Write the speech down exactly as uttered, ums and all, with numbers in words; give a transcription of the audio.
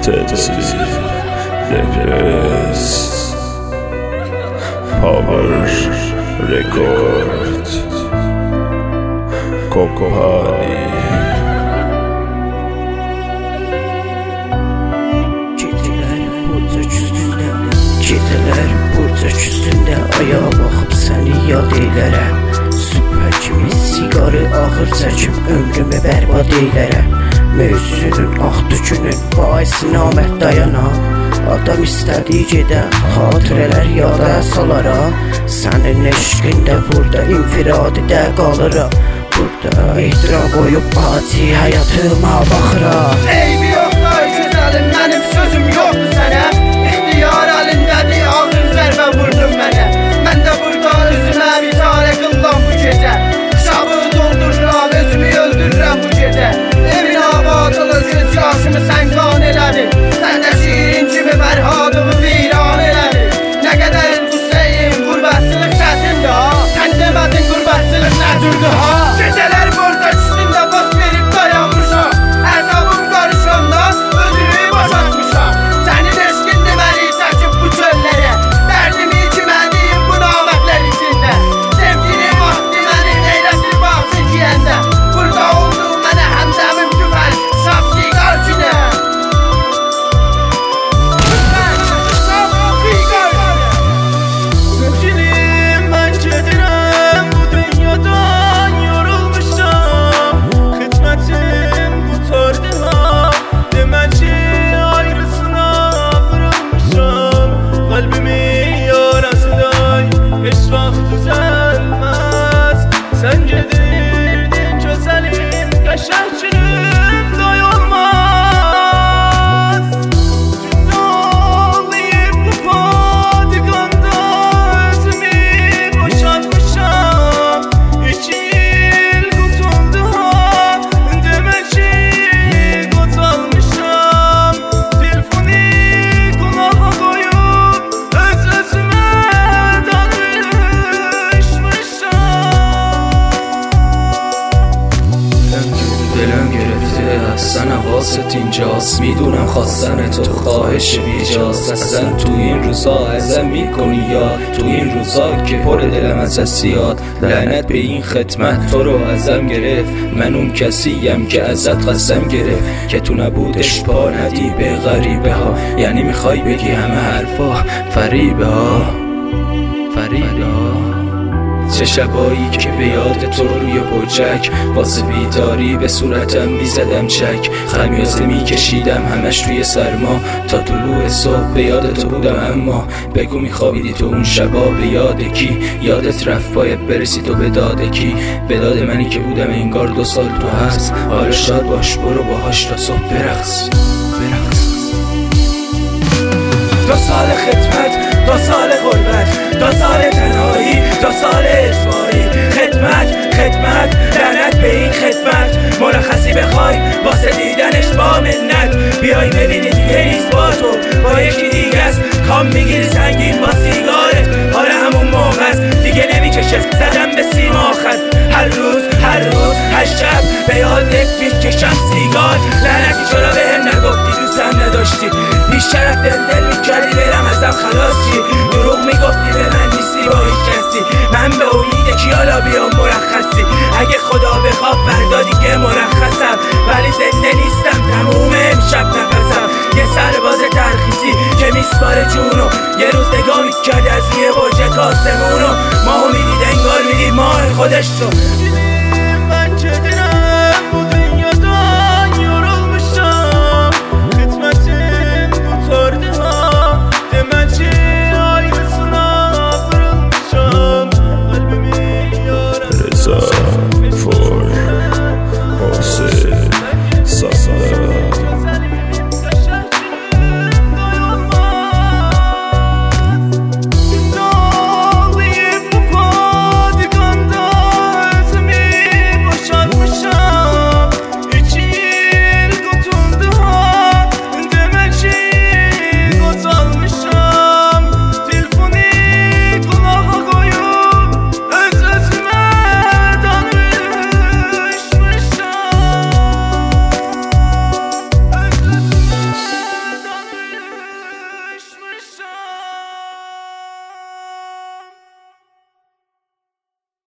Tetsi, Lepes, Power Record, Kokopani. Gecələr burcaq üstündə ayağa baxıb səni yad eylərəm. Sübhə kimi siqarı ağır çəkib ömrümü bərbad eylərəm. Mövzünün ax tükünün baisi namərd dayana. Adam istədiyi gedə xatirələr yada salara. Sənin eşqində burada infiradidə qalıra. Burada ehtiram qoyub adi həyatıma baxıra. Eybi yoxdur gözəlim, mənim sözüm yoxdur sənə. İxtiyar əlindədir, ağır zərbə vurdun mənə. Mən də burada üzümə bizarə qıllam bu gecə. Şabı doldururam, özümü öldürürəm bu gecə. Evin abadılır, göz yaşımı sən qan elədin. Sən də şirin kimi fərhadımı viran elədin. Nə qədər qüssəyim, qürbətçilik çətindir ha. Sən demədin qürbətçilik nədürdür ha. Gecələr borcaq üstündə baş verib dayanmışam. Əzabım qarışandan özümü boşaltmışam. Sənin eşqin məni çəkib bu çöllərə. Dərdimi kimədiyim bu namətlər içində. Sevgini vaxtı məni eylətdir baxsın giyəndə. Burada oldu mənə həmdəmim küfər, şab siqar kinə. Sevgilim mən gedirəm bu dünyadan yorulmuşam. Xidmətim qutardı ha, demək ki ayrısına vurulmuşam. Qalbimin yarasıday heç vaxt düzəlməz. Sən gedirdin gözəlim, qəşəng günüm day olmaz. Gündə ağlayıb bu patiqanda özümü boşaltmışam. İki il qutuldu ha, demək ki qocalmışam. Telefonu qulağa qoyub öz özümə danışmışam. دلم گرفته اصلا حواست اینجاست. میدونم خواستن تو خواهش بیجاست. اصلا تو این روزا ازم میکنی یاد. تو این روزا که پر دلم از سیاد. لعنت به این خدمت تو رو ازم گرفت. من اون کسیم که ازت قسم گرفت که تو نبودش پا ندی به غریبه ها. یعنی میخوای بگی همه حرفا فریبه ها، فریبه ها. چه شبایی که به یاد تو روی بوجک واسه بیداری به صورتم میزدم چک. خمیازه میکشیدم همش توی سرما تا طلوع صبح به یاد تو بودم. اما بگو میخوابیدی تو اون شبا به یاد کی؟ یادت رفت باید برسی تو به داد کی؟ به داد منی که بودم انگار دو سال تو هست. حالا شاد باش برو باهاش تا صبح برقص برقص. دو سال خدمت، دو سال غربت، دو سال تنهایی، دو سال اجباری. خدمت، خدمت، لعنت به این خدمت. مرخصی بخوای واسه دیدنش با منت. بیای ببینی دیگه نیست با تو، با یکی دیگه است. کام میگیری سنگین با سیگارت، حالا همون موقع است. دیگه نمیکشه زدم به سیما خط. هر روز، هر روز، هر شب به یادت میکشم سیگار. لعنتی چرا بهم نگفتی دوستم نداشتی؟ بیشترت دل دل میکردی برم ازم خلاص چی؟ دروغ میگفتی به من نیستی با هیچ کسی. من به امید کی حالا بیام مرخصی؟ اگه خدا بخواد فردا دیگه مرخصم. ولی زنده نیستم تموم امشب نفسم. یه سرباز ترخیصی که میسپاره جونو. یه روز نگاه میکرد از روی برج کاسمونو. ماهو میدید انگار میدید ماه خودش رو.